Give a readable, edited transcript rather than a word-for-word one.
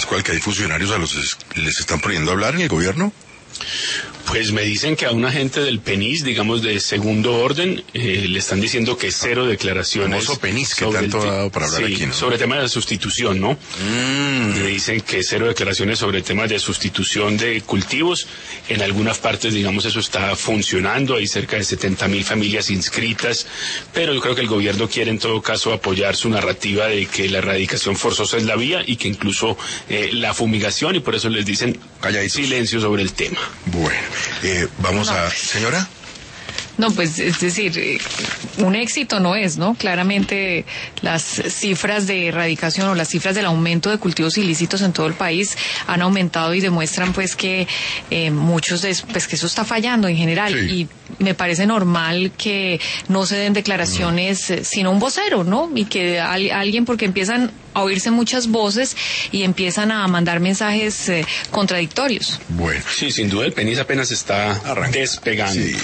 Pascual, que hay funcionarios a los que les están prohibiendo hablar en el gobierno? Pues me dicen que a un agente del PENIS, digamos de segundo orden, le están diciendo que cero declaraciones. Famoso PENIS, que tanto ha dado para hablar aquí, ¿no? Sobre temas de sustitución, ¿no? Le dicen que cero declaraciones sobre temas de sustitución de cultivos. En algunas partes, digamos, eso está funcionando. Hay cerca de 70.000 familias inscritas. Pero yo creo que el gobierno quiere, en todo caso, apoyar su narrativa de que la erradicación forzosa es la vía y que incluso la fumigación, y por eso les dicen silencio sobre el tema. Bueno, vamos a... Señora. No, pues es decir, un éxito no es, ¿no? Claramente las cifras de erradicación o las cifras del aumento de cultivos ilícitos en todo el país han aumentado y demuestran pues que pues que eso está fallando en general. Sí. Y me parece normal que no se den declaraciones sino un vocero, ¿no? Y que alguien, porque empiezan a oírse muchas voces y empiezan a mandar mensajes contradictorios. Bueno. Sí, sin duda el PENIS apenas está despegando. Sí.